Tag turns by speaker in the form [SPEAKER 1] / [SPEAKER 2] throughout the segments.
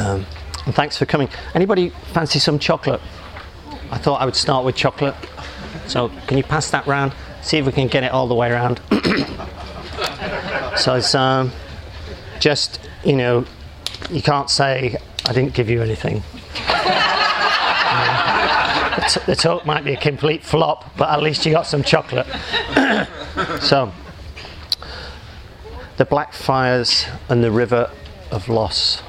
[SPEAKER 1] And thanks for coming. Anybody fancy some chocolate? I thought I would start with chocolate. So can you pass that round? See if we can get it all the way around. So it's just, you know, you can't say I didn't give you anything. The talk might be a complete flop, but at least you got some chocolate. So, the Blackfriars and the River of Loss.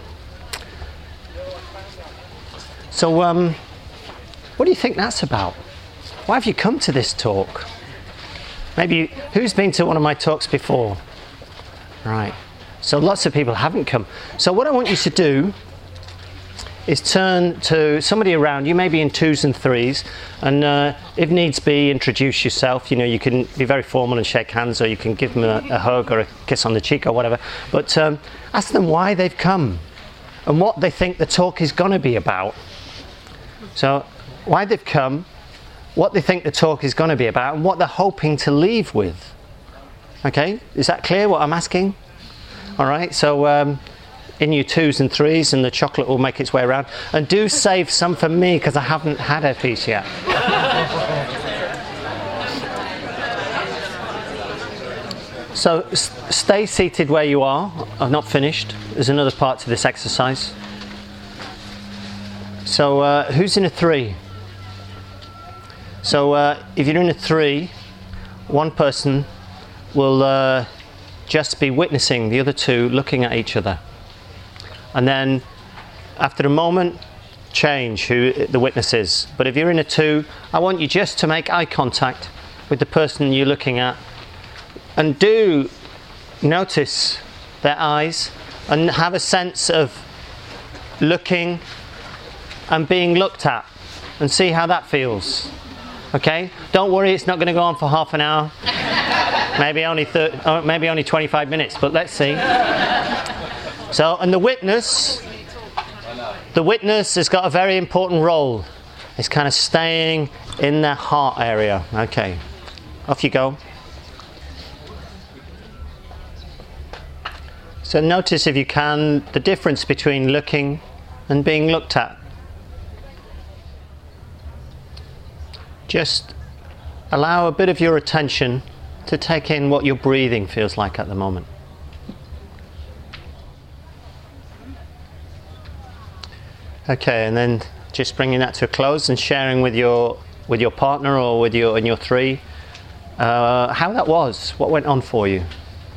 [SPEAKER 1] So, what do you think that's about? Why have you come to this talk? Maybe, who's been to one of my talks before? Right. So lots of people haven't come. So what I want you to do is turn to somebody around you, maybe in twos and threes, and if needs be, introduce yourself. You know, you can be very formal and shake hands, or you can give them a hug or a kiss on the cheek or whatever. But ask them why they've come and what they think the talk is going to be about. So why they've come, what they think the talk is going to be about, and what they're hoping to leave with. Okay, is that clear what I'm asking? All right, so in your twos and threes, and the chocolate will make its way around. And do save some for me, because I haven't had a piece yet. So stay seated where you are. I've not finished. There's another part to this exercise. So who's in a three? So if you're in a three, one person will just be witnessing the other two looking at each other. And then after a moment, change who the witness is. But if you're in a two, I want you just to make eye contact with the person you're looking at. And do notice their eyes and have a sense of looking and being looked at, and see how that feels. Okay? Don't worry, it's not going to go on for half an hour. Maybe only 25 minutes, but let's see. So, and the witness has got a very important role. It's kind of staying in their heart area. Okay, off you go. So notice, if you can, the difference between looking and being looked at. Just allow a bit of your attention to take in what your breathing feels like at the moment. Okay, and then just bringing that to a close and sharing with your partner or with your three how that was, what went on for you.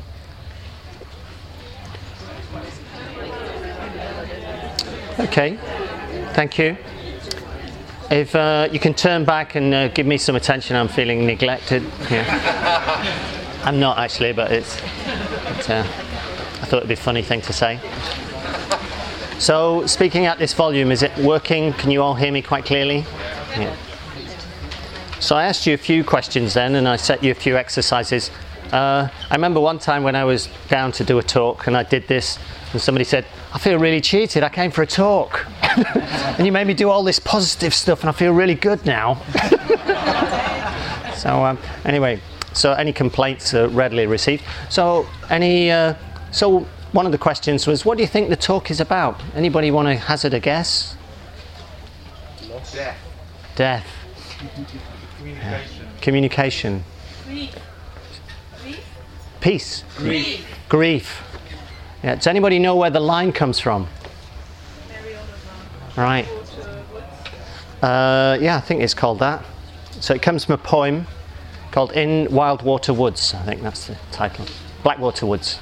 [SPEAKER 1] Okay, thank you. If you can turn back and give me some attention, I'm feeling neglected. Yeah. I'm not actually, but I thought it'd be a funny thing to say. So, speaking at this volume, is it working? Can you all hear me quite clearly? Yeah. So I asked you a few questions then, and I set you a few exercises. I remember one time when I was down to do a talk, and I did this, and somebody said, I feel really cheated, I came for a talk. And you made me do all this positive stuff, and I feel really good now. So anyway, so any complaints are readily received. So so one of the questions was, what do you think the talk is about? Anybody want to hazard a guess?
[SPEAKER 2] Death.
[SPEAKER 1] Death. Communication.
[SPEAKER 3] Grief.
[SPEAKER 1] Peace.
[SPEAKER 3] Grief.
[SPEAKER 1] Grief. Yeah. Does anybody know where the line comes from? Right. Yeah, I think it's called that. So it comes from a poem called In Wildwater Woods. I think that's the title. Blackwater Woods.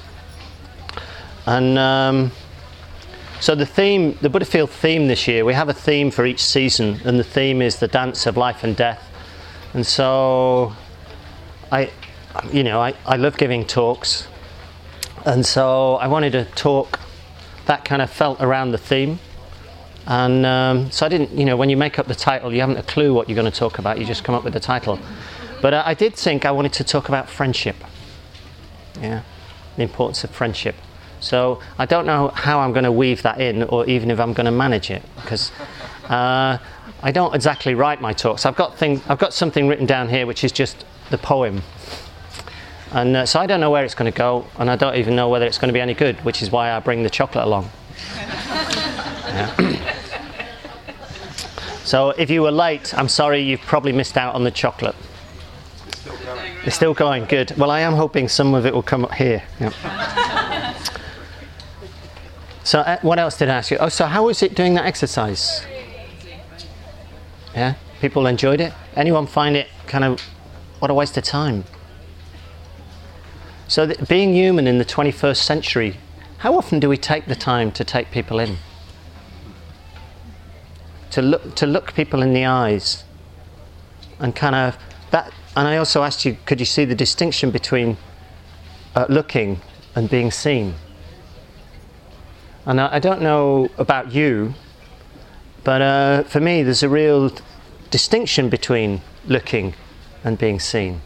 [SPEAKER 1] And so the theme, the Butterfield theme this year, we have a theme for each season, and the theme is the dance of life and death. And so I love giving talks, and so I wanted a talk that kind of felt around the theme. And so I didn't, when you make up the title, you haven't a clue what you're going to talk about, you just come up with the title. But I did think I wanted to talk about friendship. Yeah, the importance of friendship. So I don't know how I'm going to weave that in, or even if I'm going to manage it, because I don't exactly write my talks. I've got something written down here which is just the poem, and so I don't know where it's going to go, and I don't even know whether it's going to be any good, which is why I bring the chocolate along. Yeah. So if you were late, I'm sorry, you've probably missed out on the chocolate. It's still going, good. Well, I am hoping some of it will come up here. Yeah. So what else did I ask you? Oh, so how was it doing that exercise? Yeah, people enjoyed it? Anyone find it kind of, what a waste of time? So being human in the 21st century, how often do we take the time to take people in? To look people in the eyes and kind of that. And I also asked you, could you see the distinction between looking and being seen? And I don't know about you, but for me there's a real distinction between looking and being seen.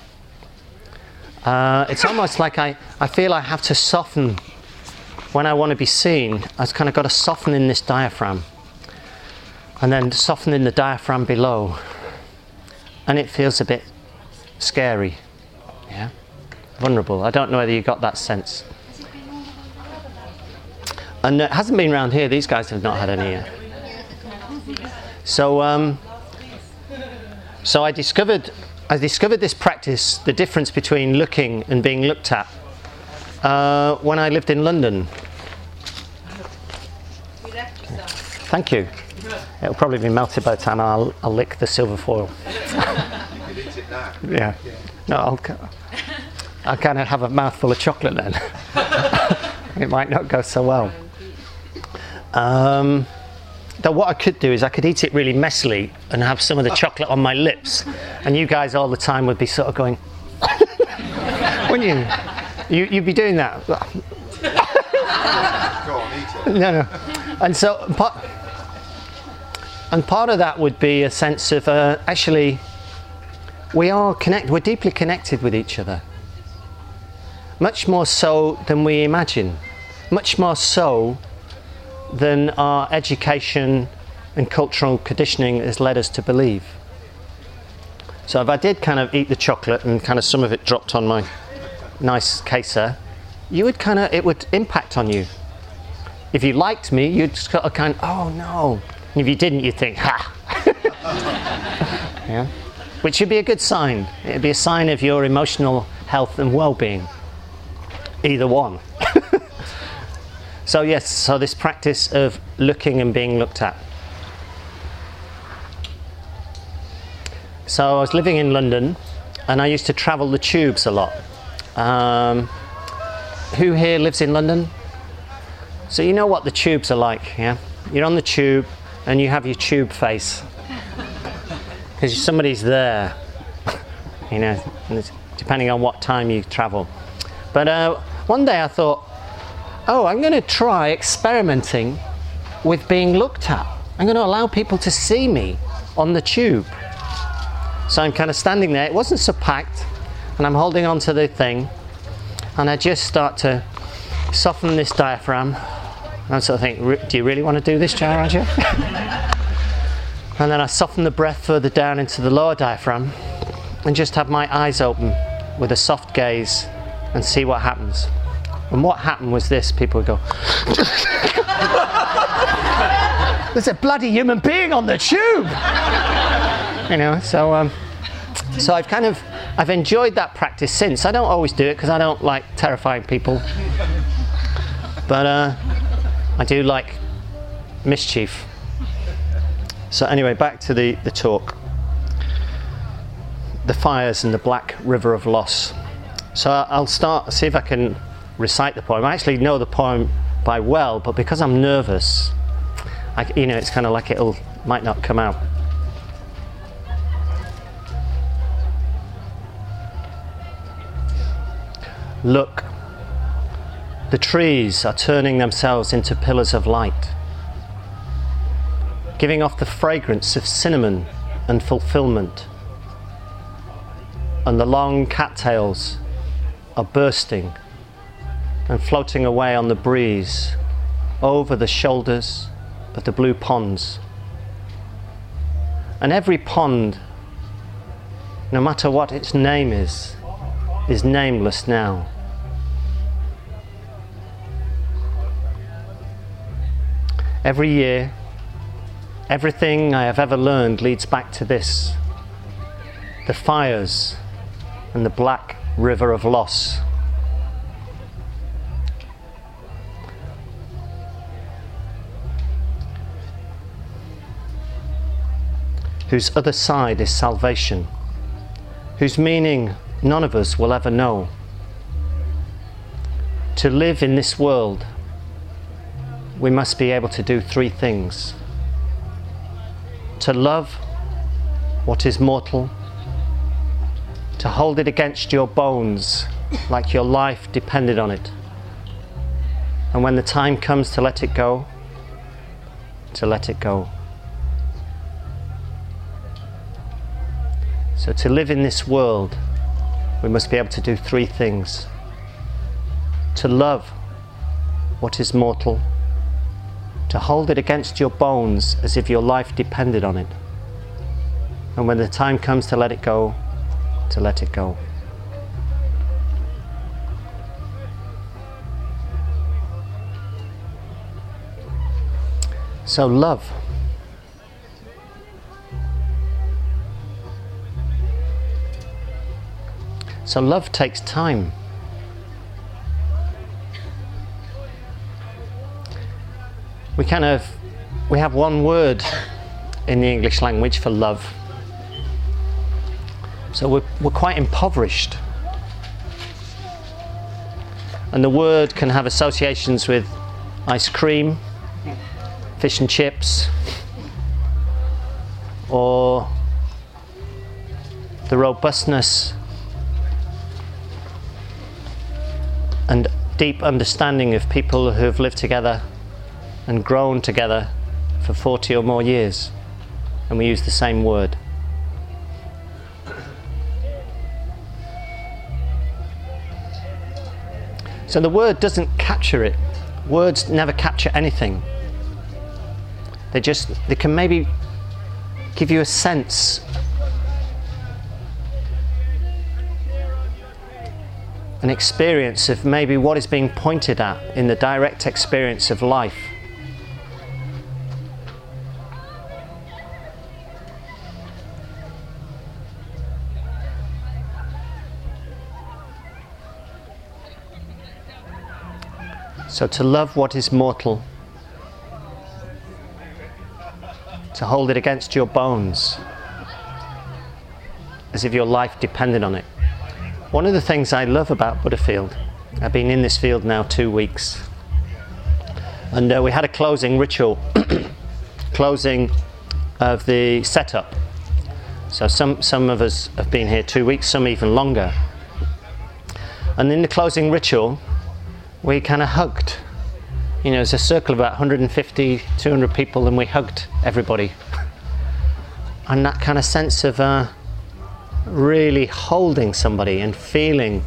[SPEAKER 1] It's almost like I feel I have to soften when I want to be seen. I've kind of got to soften in this diaphragm and then soften in the diaphragm below, and it feels a bit scary, yeah, vulnerable. I don't know whether you got that sense. And it hasn't been around here. These guys have not had any yet. So so I discovered this practice, the difference between looking and being looked at, when I lived in London. Thank you. It'll probably be melted by the time I'll lick the silver foil. Yeah. No, I'll kind of have a mouthful of chocolate then. It might not go so well. Though what I could do is I could eat it really messily and have some of the chocolate on my lips, and you guys all the time would be sort of going, wouldn't you? You'd be doing that.
[SPEAKER 2] Go on, eat it.
[SPEAKER 1] No. And so part of that would be a sense of actually we're deeply connected with each other. Much more so than we imagine. Much more so than our education and cultural conditioning has led us to believe. So if I did kind of eat the chocolate and kind of some of it dropped on my nice caser, it would impact on you. If you liked me, you'd just got a kind of, oh no. And if you didn't, you'd think, ha! Yeah? Which would be a good sign. It would be a sign of your emotional health and well-being. Either one. So yes, so this practice of looking and being looked at. So I was living in London and I used to travel the tubes a lot. Who here lives in London? So you know what the tubes are like, yeah? You're on the tube and you have your tube face. Because somebody's there, you know, depending on what time you travel. But one day I thought, oh, I'm going to try experimenting with being looked at. I'm going to allow people to see me on the tube. So I'm kind of standing there. It wasn't so packed, and I'm holding on to the thing, and I just start to soften this diaphragm. And I sort of think, do you really want to do this, Jayarajah? And then I soften the breath further down into the lower diaphragm and just have my eyes open with a soft gaze and see what happens. And what happened was this: people would go, there's a bloody human being on the tube! You know, so I've enjoyed that practice since. I don't always do it because I don't like terrifying people. But I do like mischief. So anyway, back to the talk. The fires and the black river of loss. So I'll see if I can recite the poem. I actually know the poem by well, but because I'm nervous, it's kind of like might not come out. Look, the trees are turning themselves into pillars of light, giving off the fragrance of cinnamon and fulfillment. And the long cattails are bursting and floating away on the breeze over the shoulders of the blue ponds. And every pond, no matter what its name is nameless now. Every year, everything I have ever learned leads back to this: the fires and the black river of loss. Whose other side is salvation, whose meaning none of us will ever know. To live in this world, we must be able to do three things: to love what is mortal, to hold it against your bones like your life depended on it, and when the time comes to let it go, to let it go. So to live in this world, we must be able to do three things: to love what is mortal, to hold it against your bones as if your life depended on it, and when the time comes to let it go, to let it go. So love. So love takes time. We have one word in the English language for love. So we're quite impoverished. And the word can have associations with ice cream, fish and chips, or the robustness and deep understanding of people who have lived together and grown together for 40 or more years, and we use the same word. So the word doesn't capture it. Words never capture anything. They can maybe give you a sense, an experience of maybe what is being pointed at in the direct experience of life. So to love what is mortal, to hold it against your bones as if your life depended on it. One of the things I love about Butterfield, I've been in this field now 2 weeks, and we had a closing ritual, closing of the setup. So some of us have been here 2 weeks, some even longer. And in the closing ritual, we kind of hugged. You know, there's a circle of about 150, 200 people, and we hugged everybody. And that kind of sense of really holding somebody and feeling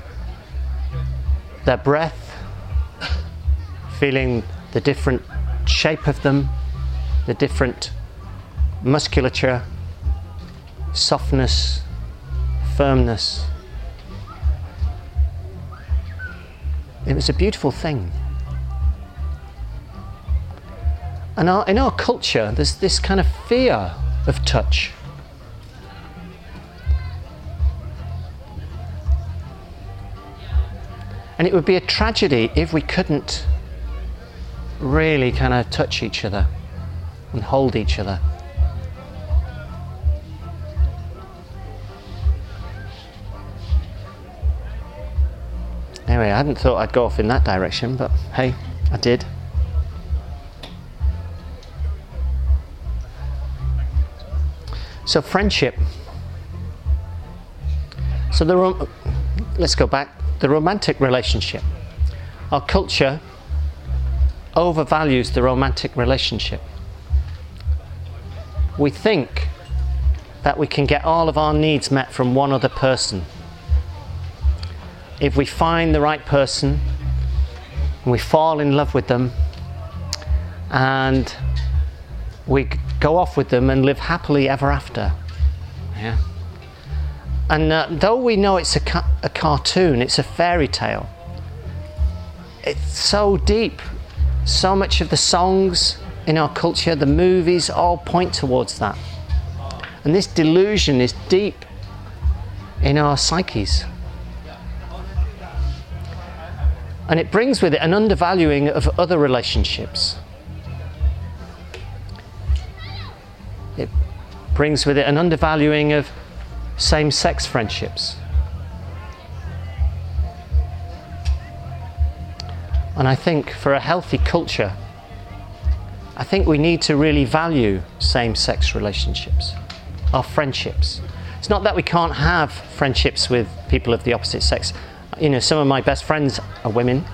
[SPEAKER 1] their breath, feeling the different shape of them, the different musculature, softness, firmness. It was a beautiful thing. And in our culture, there's this kind of fear of touch. And it would be a tragedy if we couldn't really kind of touch each other and hold each other. Anyway, I hadn't thought I'd go off in that direction, but hey, I did. So friendship. So let's go back. The romantic relationship. Our culture overvalues the romantic relationship. We think that we can get all of our needs met from one other person. If we find the right person, and we fall in love with them, and we go off with them and live happily ever after. Yeah. And though we know it's a cartoon, it's a fairy tale, it's so deep. So much of the songs in our culture, the movies all point towards that. And this delusion is deep in our psyches. And it brings with it an undervaluing of other relationships. It brings with it an undervaluing of same-sex friendships. And I think for a healthy culture, I think we need to really value same-sex relationships, our friendships. It's not that we can't have friendships with people of the opposite sex. You know, some of my best friends are women.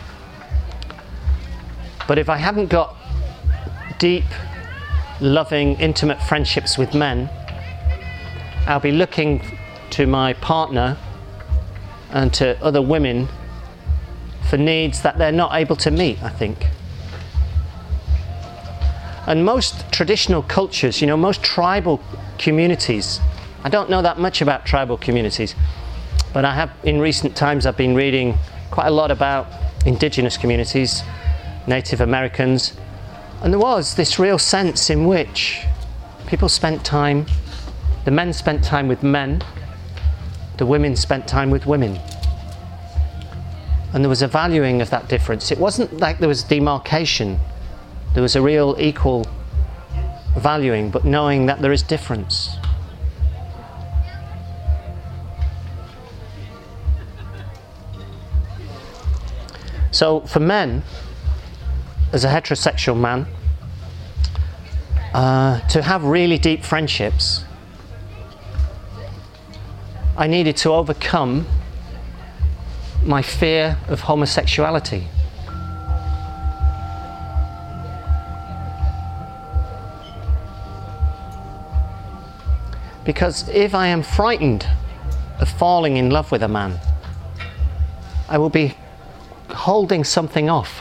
[SPEAKER 1] But if I haven't got deep, loving, intimate friendships with men, I'll be looking to my partner and to other women for needs that they're not able to meet, I think. And most traditional cultures, you know, most tribal communities, I don't know that much about tribal communities, but I have, in recent times, I've been reading quite a lot about indigenous communities, Native Americans, and there was this real sense in which people spent time, the men spent time with men, the women spent time with women. And there was a valuing of that difference. It wasn't like there was demarcation. There was a real equal valuing, but knowing that there is difference. So for men, as a heterosexual man, to have really deep friendships, I needed to overcome my fear of homosexuality. Because if I am frightened of falling in love with a man, I will be holding something off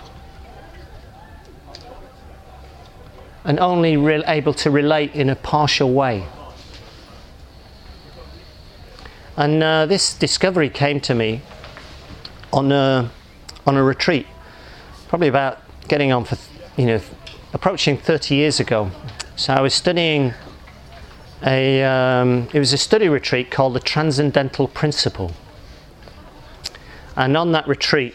[SPEAKER 1] and only able to relate in a partial way. And this discovery came to me on a retreat, probably about getting on for, approaching 30 years ago. So I was studying it was a study retreat called the Transcendental Principle. And on that retreat,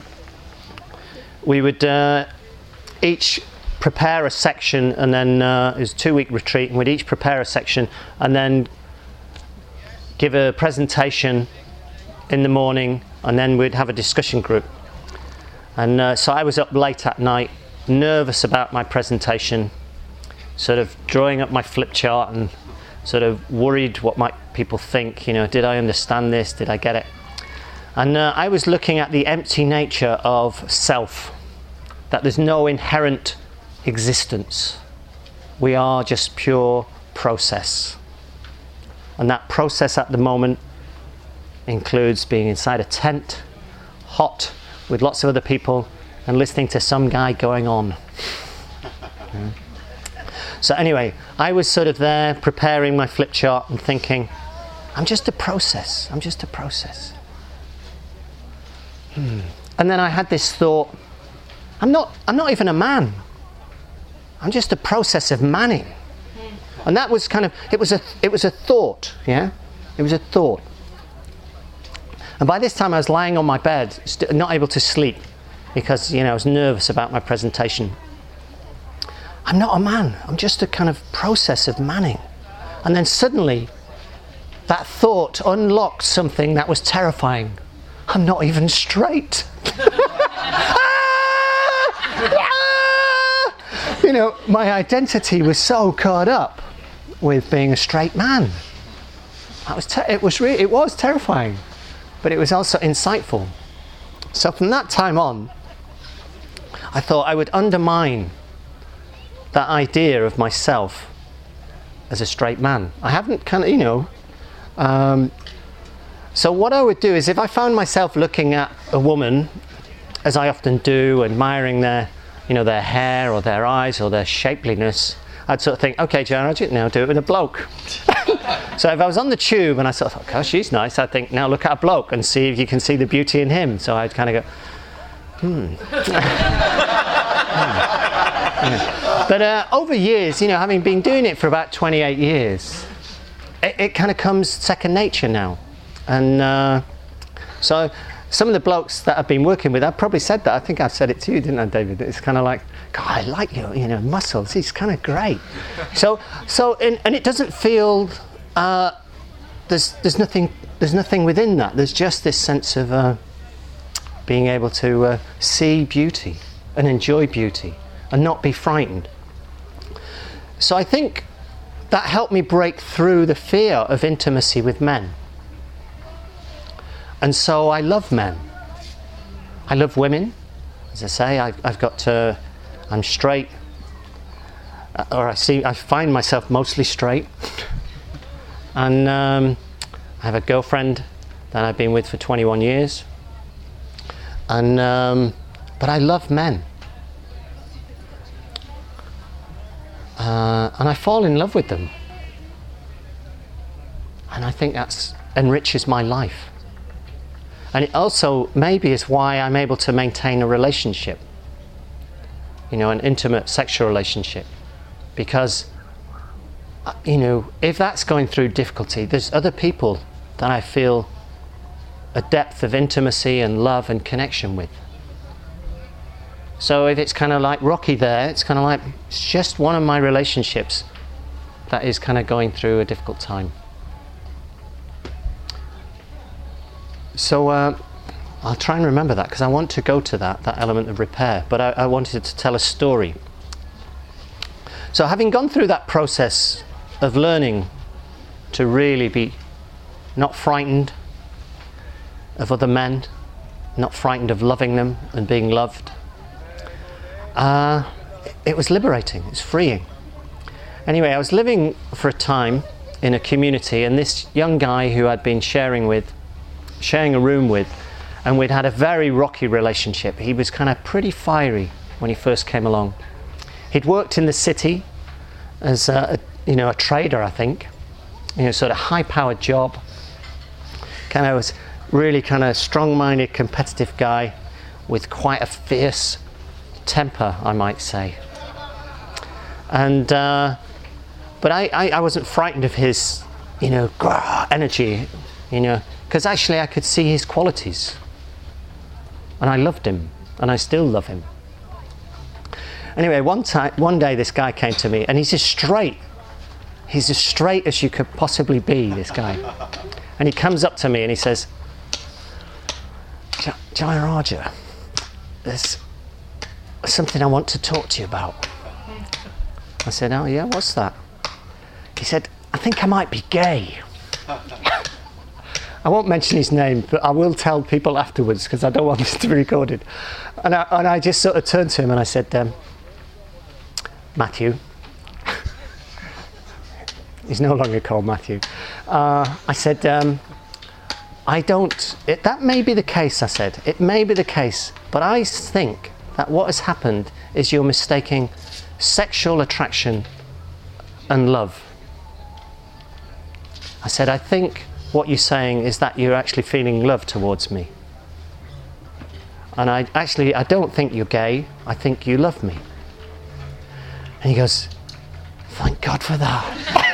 [SPEAKER 1] we would each prepare a section, and then it was a 2-week retreat, and we'd each prepare a section and then give a presentation in the morning, and then we'd have a discussion group. And so I was up late at night, nervous about my presentation, sort of drawing up my flip chart and sort of worried what might people think, did I understand this, did I get it? And I was looking at the empty nature of self, that there's no inherent existence. We are just pure process. And that process at the moment includes being inside a tent, hot, with lots of other people, and listening to some guy going on. So anyway, I was sort of there preparing my flip chart and thinking, I'm just a process, I'm just a process. And then I had this thought, I'm not even a man. I'm just a process of manning. And that was kind of, it was a thought, yeah? It was a thought. And by this time I was lying on my bed, not able to sleep, because, I was nervous about my presentation. I'm not a man, I'm just a kind of process of manning. And then suddenly, that thought unlocked something that was terrifying. I'm not even straight. My identity was so caught up with being a straight man. It was terrifying, but it was also insightful. So from that time on, I thought I would undermine that idea of myself as a straight man. I haven't so what I would do is, if I found myself looking at a woman, as I often do, admiring their hair or their eyes or their shapeliness, I'd sort of think, okay, Jared, now do it with a bloke. So if I was on the tube and I sort of thought, gosh, she's nice, I'd think, now look at a bloke and see if you can see the beauty in him. So I'd kind of go, But over years, having been doing it for about 28 years, it kind of comes second nature now. And so some of the blokes that I've been working with, I've probably said that. I think I've said it to you, didn't I, David? It's kind of like, God, I like your, muscles. He's kind of great. And it doesn't feel, there's nothing within that. There's just this sense of being able to see beauty and enjoy beauty and not be frightened. So I think that helped me break through the fear of intimacy with men. And so I love men. I love women. As I say, I'm straight, or I find myself mostly straight. And I have a girlfriend that I've been with for 21 years. And but I love men. And I fall in love with them. And I think that enriches my life. And it also maybe is why I'm able to maintain a relationship, an intimate sexual relationship. Because, if that's going through difficulty, there's other people that I feel a depth of intimacy and love and connection with. So if it's kind of like rocky there, it's kind of like, it's just one of my relationships that is kind of going through a difficult time. So I'll try and remember that, because I want to go to that element of repair, but I wanted to tell a story. So having gone through that process of learning to really be not frightened of other men, not frightened of loving them and being loved, it was liberating, it's freeing. Anyway, I was living for a time in a community, and this young guy who I'd been sharing a room with, and we'd had a very rocky relationship. He was kind of pretty fiery when he first came along. He'd worked in the city as a trader, I think, sort of high-powered job. Kind of was really kind of strong-minded, competitive guy with quite a fierce temper, I might say. And but I wasn't frightened of his, energy, because actually I could see his qualities, and I loved him, and I still love him. Anyway, one day this guy came to me, and he's as straight as you could possibly be, this guy. And he comes up to me and he says, Jayaraja, there's something I want to talk to you about. I said, oh yeah, what's that? He said, I think I might be gay. I won't mention his name, but I will tell people afterwards, because I don't want this to be recorded. And I just sort of turned to him and I said, Matthew. He's no longer called Matthew. I said, that may be the case, I said. It may be the case, but I think that what has happened is you're mistaking sexual attraction and love. I said, I think what you're saying is that you're actually feeling love towards me. And I don't think you're gay, I think you love me. And he goes, thank God for that.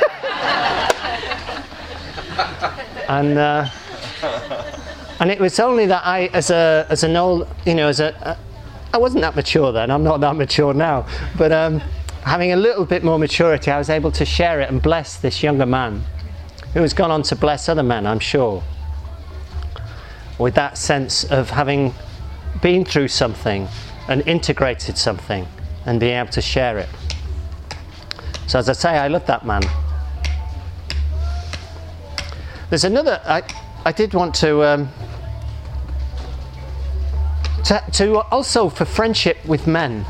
[SPEAKER 1] And it was only that I, as an old, I wasn't that mature then, I'm not that mature now, but having a little bit more maturity, I was able to share it and bless this younger man, who has gone on to bless other men, I'm sure, with that sense of having been through something and integrated something and being able to share it. So as I say, I love that man. There's another, I did want to also for friendship with men,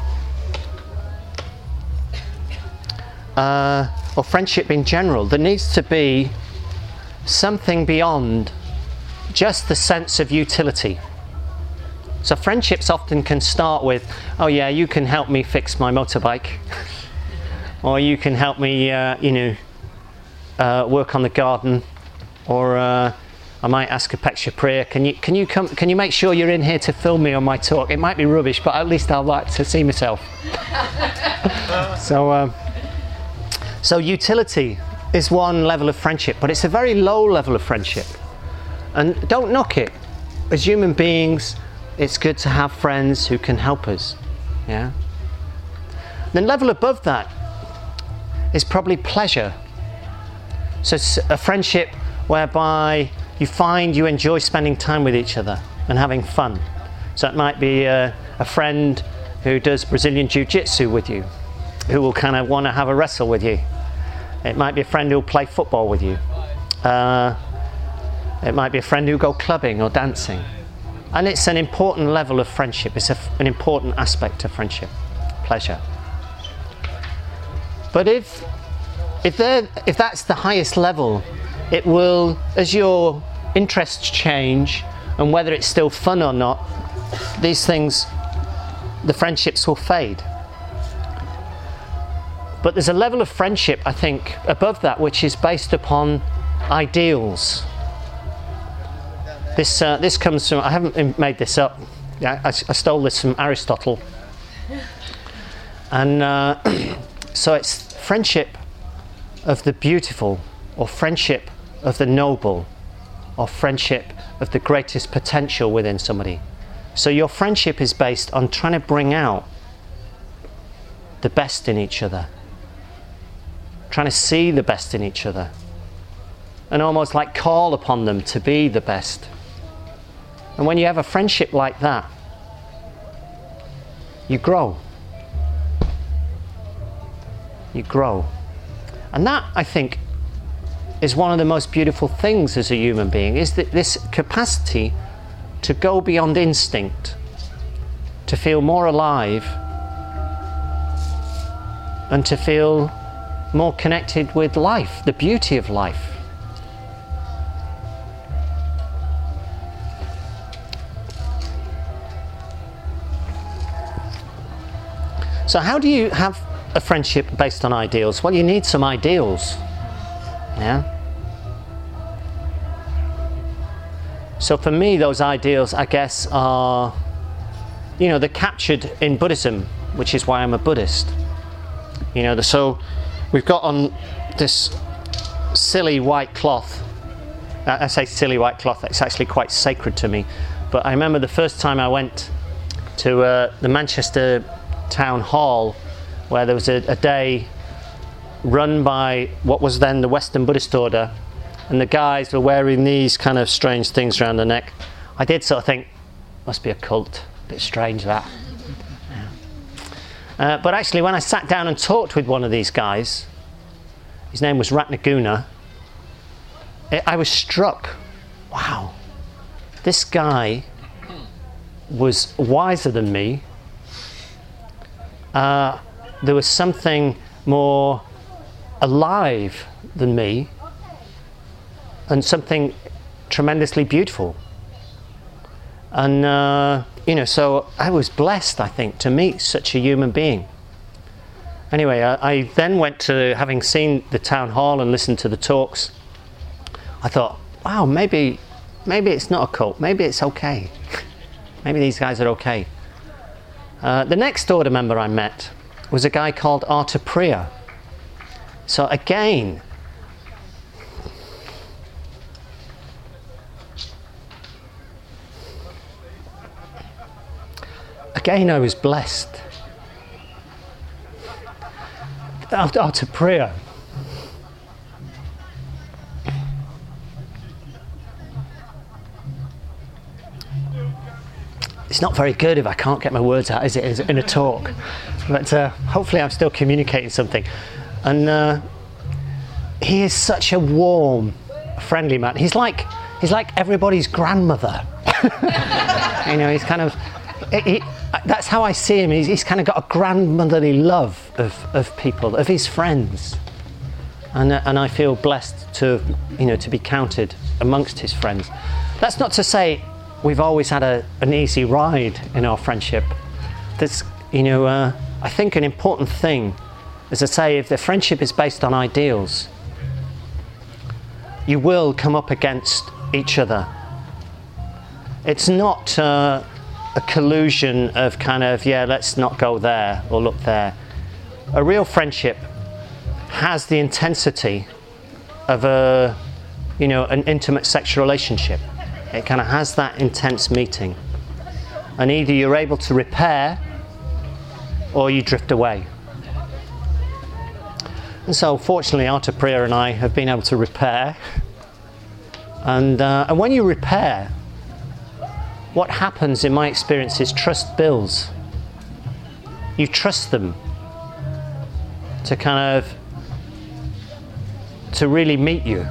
[SPEAKER 1] or friendship in general, there needs to be something beyond just the sense of utility. So friendships often can start with, oh yeah, you can help me fix my motorbike, or you can help me, work on the garden, or I might ask Apeksha Priya, can you make sure you're in here to film me on my talk? It might be rubbish, but at least I'd like to see myself. So utility is one level of friendship, but it's a very low level of friendship. And don't knock it. As human beings, it's good to have friends who can help us. Yeah. The level above that is probably pleasure. So it's a friendship whereby you find you enjoy spending time with each other and having fun. So it might be a friend who does Brazilian Jiu-Jitsu with you, who will kind of want to have a wrestle with you. It might be a friend who will play football with you. It might be a friend who will go clubbing or dancing. And it's an important level of friendship. It's an important aspect of friendship, pleasure. But if that's the highest level, it will, as your interests change, and whether it's still fun or not, these things, the friendships will fade. But there's a level of friendship, I think, above that, which is based upon ideals. This comes from, I haven't made this up. I stole this from Aristotle. And so it's friendship of the beautiful, or friendship of the noble, or friendship of the greatest potential within somebody. So your friendship is based on trying to bring out the best in each other, trying to see the best in each other, and almost like call upon them to be the best. And when you have a friendship like that, you grow. You grow. And that, I think, is one of the most beautiful things as a human being, is that this capacity to go beyond instinct, to feel more alive, and to feel more connected with life, the beauty of life. So how do you have a friendship based on ideals? Well, you need some ideals. Yeah. So for me, those ideals, I guess, are, they're captured in Buddhism, which is why I'm a Buddhist. So we've got on this silly white cloth. I say silly white cloth, it's actually quite sacred to me. But I remember the first time I went to the Manchester Town Hall, where there was a day run by what was then the Western Buddhist Order, and the guys were wearing these kind of strange things around the neck. I did sort of think, must be a cult, a bit strange that. Yeah. But actually when I sat down and talked with one of these guys, his name was Ratnaguna, I was struck. Wow, this guy was wiser than me. There was something more alive than me, and something tremendously beautiful. And so I was blessed, I think, to meet such a human being. Anyway, I then went to, having seen the town hall and listened to the talks, I thought, wow, maybe it's not a cult, maybe it's okay. Maybe these guys are okay. The next order member I met was a guy called Artapriya. So again, I was blessed. Artapriya. It's not very good if I can't get my words out, is it, in a talk? But hopefully I'm still communicating something. And he is such a warm, friendly man. He's like everybody's grandmother. He's kind of, that's how I see him. He's kind of got a grandmotherly love of people, of his friends. And I feel blessed to be counted amongst his friends. That's not to say we've always had an easy ride in our friendship. That's, I think an important thing, as I say, if the friendship is based on ideals, you will come up against each other. It's not a collusion of kind of, let's not go there or look there. a real friendship has the intensity of an intimate sexual relationship. It kind of has that intense meeting. And either you're able to repair or you drift away. And so fortunately Artur Priya and I have been able to repair. And when you repair, what happens in my experience is trust builds. You trust them to really meet you.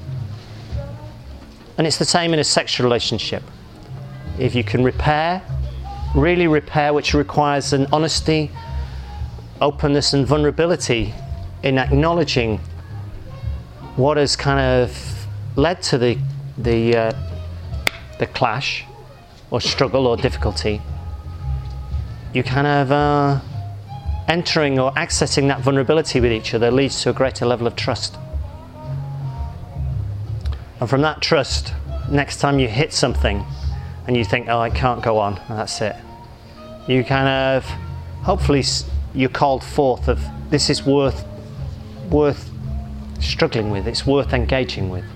[SPEAKER 1] And it's the same in a sexual relationship. If you can repair, really repair, which requires an honesty, openness and vulnerability in acknowledging what has kind of led to the clash or struggle or difficulty, you kind of entering or accessing that vulnerability with each other leads to a greater level of trust. And from that trust, next time you hit something and you think, oh, I can't go on, that's it. You kind of, hopefully you're called forth of, this is worth struggling with, it's worth engaging with.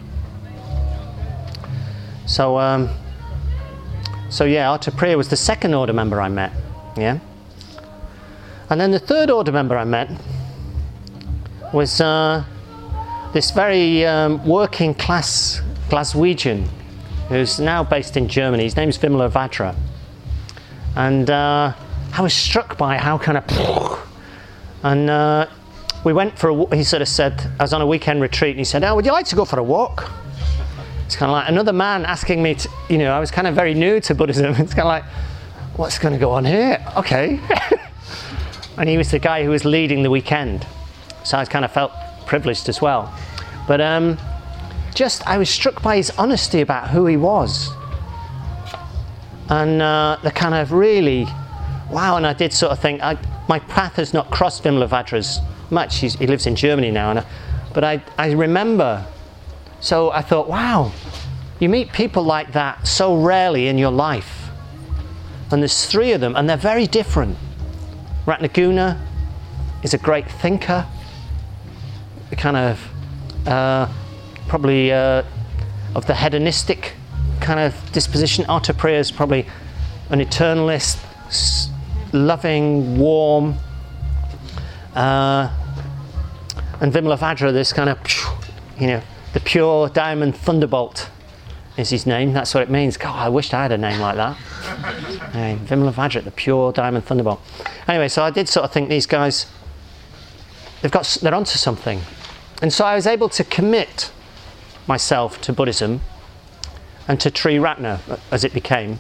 [SPEAKER 1] So yeah, Artur Priya was the second order member I met, yeah? And then the third order member I met was this very working class Glaswegian who's now based in Germany. His name's Vimla Vadra. And I was struck by how kind of... And we went for a... He sort of said, I was on a weekend retreat, and he said, oh, would you like to go for a walk? It's kind of like another man asking me to... I was kind of very new to Buddhism. It's kind of like, what's going to go on here? Okay. And he was the guy who was leading the weekend. So I kind of felt privileged as well. But I was struck by his honesty about who he was. And the kind of really, wow, and I did sort of think, my path has not crossed Vimla Vadra's much. He lives in Germany now. But I remember, so I thought, wow, you meet people like that so rarely in your life. And there's three of them, and they're very different. Ratnaguna is a great thinker, kind of probably of the hedonistic kind of disposition. Artur Priya is probably an eternalist, loving, warm, and Vimla Vadra, this kind of, the pure diamond thunderbolt is his name. That's what it means. God, I wished I had a name like that. Vimla Vadra, the pure diamond thunderbolt. Anyway, so I did sort of think these guys, they're onto something. And so I was able to commit myself to Buddhism and to Triratna, as it became.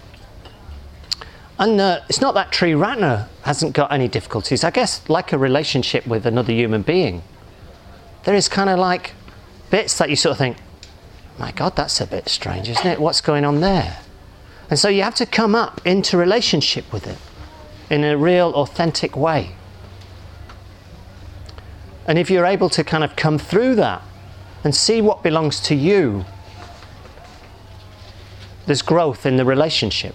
[SPEAKER 1] And it's not that Triratna hasn't got any difficulties. I guess like a relationship with another human being, there is kind of like bits that you sort of think, my God, that's a bit strange, isn't it? What's going on there? And so you have to come up into relationship with it in a real, authentic way. And if you're able to kind of come through that and see what belongs to you, there's growth in the relationship.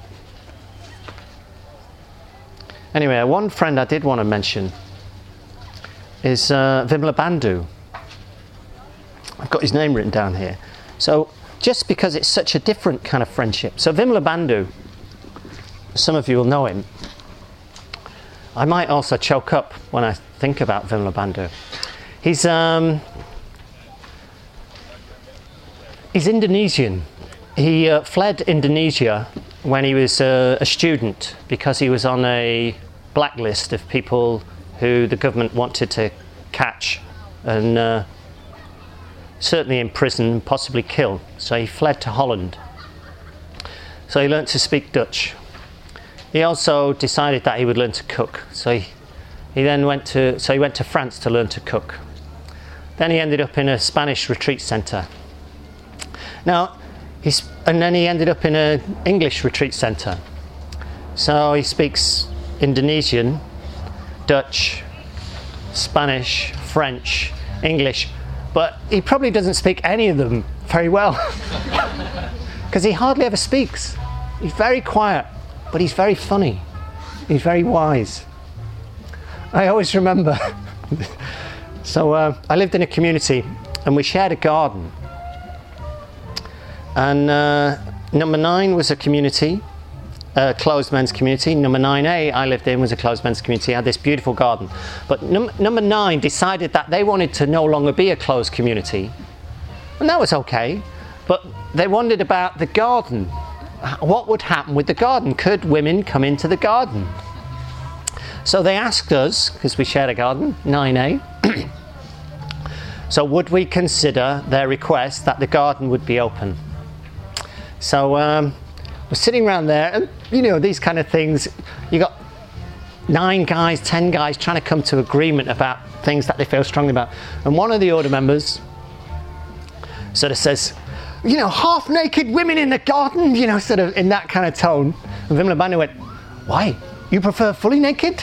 [SPEAKER 1] Anyway, one friend I did want to mention is Vimla Bandhu. I've got his name written down here. So just because it's such a different kind of friendship. So Vimla Bandhu, some of you will know him. I might also choke up when I think about Vimla Bandhu. He's Indonesian. He fled Indonesia when he was a student because he was on a blacklist of people who the government wanted to catch and certainly imprison and possibly kill. So he fled to Holland. So he learnt to speak Dutch. He also decided that he would learn to cook. So he went to France to learn to cook. Then he ended up in a Spanish retreat centre. And then he ended up in an English retreat centre. So he speaks Indonesian, Dutch, Spanish, French, English, but he probably doesn't speak any of them very well because he hardly ever speaks. He's very quiet, but he's very funny. He's very wise. I always remember. So I lived in a community and we shared a garden. And number 9 was a community, a closed men's community. Number 9A I lived in was a closed men's community. I had this beautiful garden. But number 9 decided that they wanted to no longer be a closed community. And that was okay. But they wondered about the garden. What would happen with the garden? Could women come into the garden? So they asked us, because we shared a garden, 9A, so would we consider their request that the garden would be open? So we're sitting around there, and you know, these kind of things, you got 9 guys, 10 guys trying to come to agreement about things that they feel strongly about. And one of the order members sort of says, you know, half-naked women in the garden, you know, sort of in that kind of tone. And Vimla Bandu went, why? You prefer fully naked?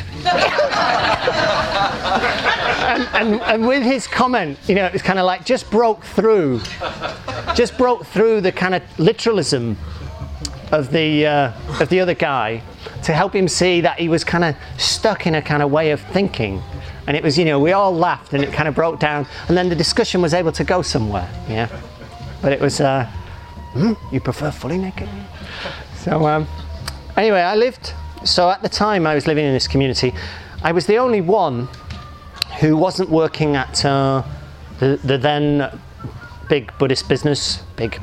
[SPEAKER 1] and with his comment, you know, it's kind of like just broke through the kind of literalism of the other guy to help him see that he was kind of stuck in a kind of way of thinking. And it was, you know, we all laughed and it kind of broke down, and then the discussion was able to go somewhere. Yeah, but it was, you prefer fully naked? So anyway, so at the time I was living in this community, I was the only one who wasn't working at the then big Buddhist business,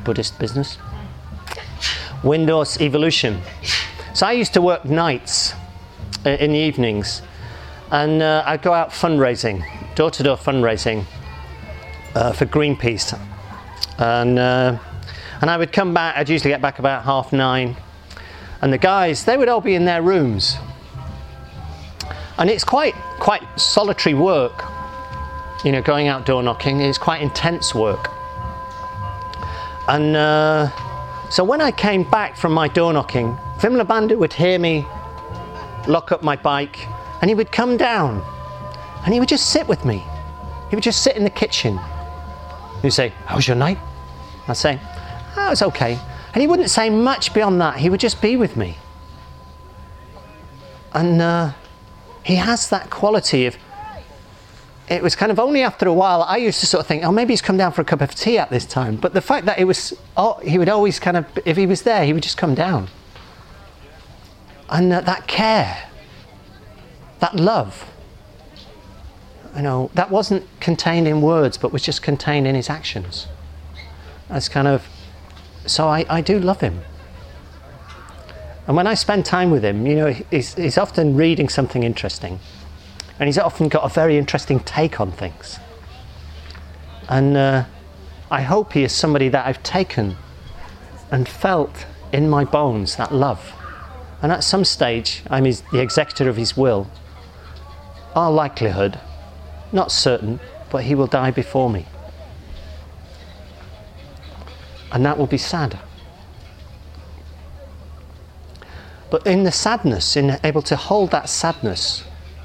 [SPEAKER 1] Windows Evolution. So I used to work nights in the evenings, and I'd go out fundraising, door-to-door fundraising for Greenpeace. And I would come back, I'd usually get back about 9:30. And the guys, they would all be in their rooms. And it's quite solitary work, you know, going out door knocking. It's quite intense work. And so when I came back from my door knocking, Vimla Bandu would hear me lock up my bike, and he would come down and he would just sit with me. He would just sit in the kitchen. He'd say, how was your night? I'd say, oh, it was okay. And he wouldn't say much beyond that. He would just be with me. And he has that quality of, it was kind of only after a while I used to sort of think, oh, maybe he's come down for a cup of tea at this time. But the fact that it was, he would always kind of, if he was there, he would just come down. And that care, that love, you know, that wasn't contained in words, but was just contained in his actions. That's kind of, so I do love him. And when I spend time with him, you know, he's often reading something interesting. And he's often got a very interesting take on things. And I hope he is somebody that I've taken and felt in my bones, that love. And at some stage, I'm the executor of his will. Our likelihood, not certain, but he will die before me. And that will be sad. But in the sadness, in able to hold that sadness,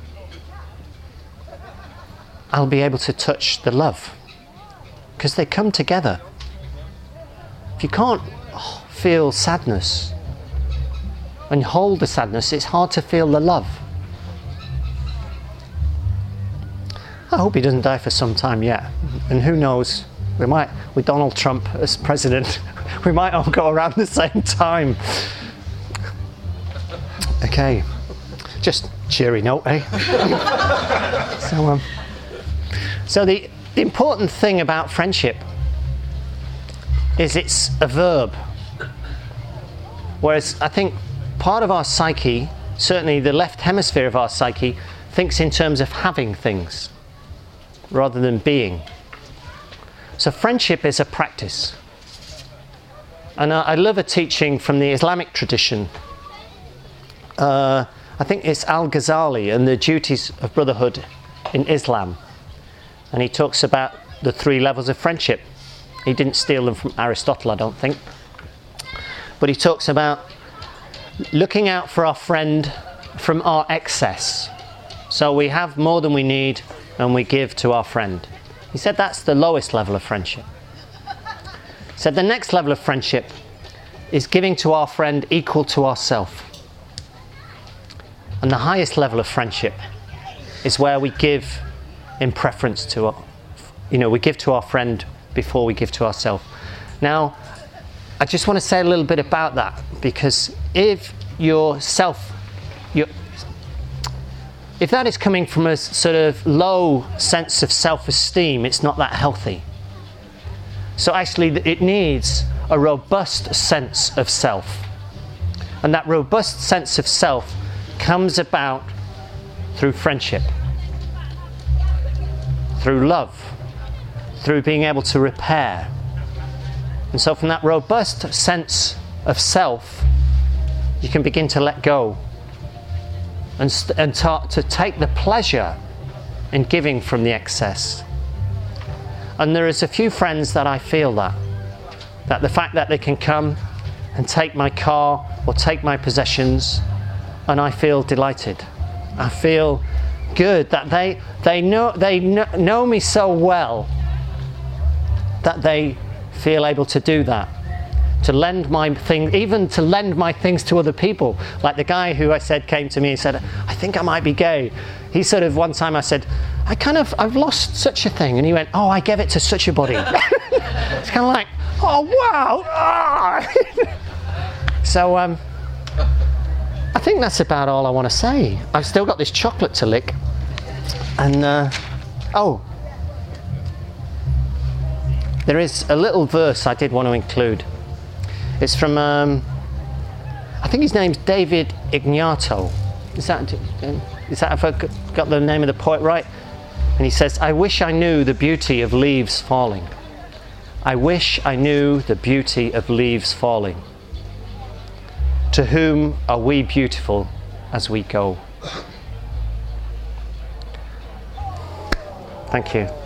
[SPEAKER 1] I'll be able to touch the love. Because they come together. If you can't feel sadness and hold the sadness, it's hard to feel the love. I hope he doesn't die for some time yet. And who knows, we might, with Donald Trump as president, we might all go around the same time. Okay, just cheery note, eh? So the important thing about friendship is it's a verb. Whereas I think part of our psyche, certainly the left hemisphere of our psyche, thinks in terms of having things rather than being. So friendship is a practice. And I love a teaching from the Islamic tradition. I think it's Al-Ghazali and the duties of brotherhood in Islam. And he talks about the 3 levels of friendship. He didn't steal them from Aristotle, I don't think. But he talks about looking out for our friend from our excess. So we have more than we need and we give to our friend. He said that's the lowest level of friendship. He said the next level of friendship is giving to our friend equal to ourselves. And the highest level of friendship is where we give in preference to, we give to our friend before we give to ourselves. Now, I just want to say a little bit about that, because if if that is coming from a sort of low sense of self-esteem, it's not that healthy. So actually, it needs a robust sense of self. And that robust sense of self comes about through friendship, through love, through being able to repair. And so from that robust sense of self, you can begin to let go and start to take the pleasure in giving from the excess. And there is a few friends that I feel that the fact that they can come and take my car or take my possessions, and I feel delighted. I feel good that they know me so well that they feel able to do that, to lend my thing, even to lend my things to other people. Like the guy who I said came to me and said, I think I might be gay. He sort of, one time I said, I've lost such a thing, and he went, oh, I gave it to such a body. It's kind of like, oh wow. So I think that's about all I want to say. I've still got this chocolate to lick, and there is a little verse I did want to include. It's from I think his name's David Ignato. Is that if I got the name of the poet right? And he says, I wish I knew the beauty of leaves falling. I wish I knew the beauty of leaves falling. To whom are we beautiful as we go? Thank you.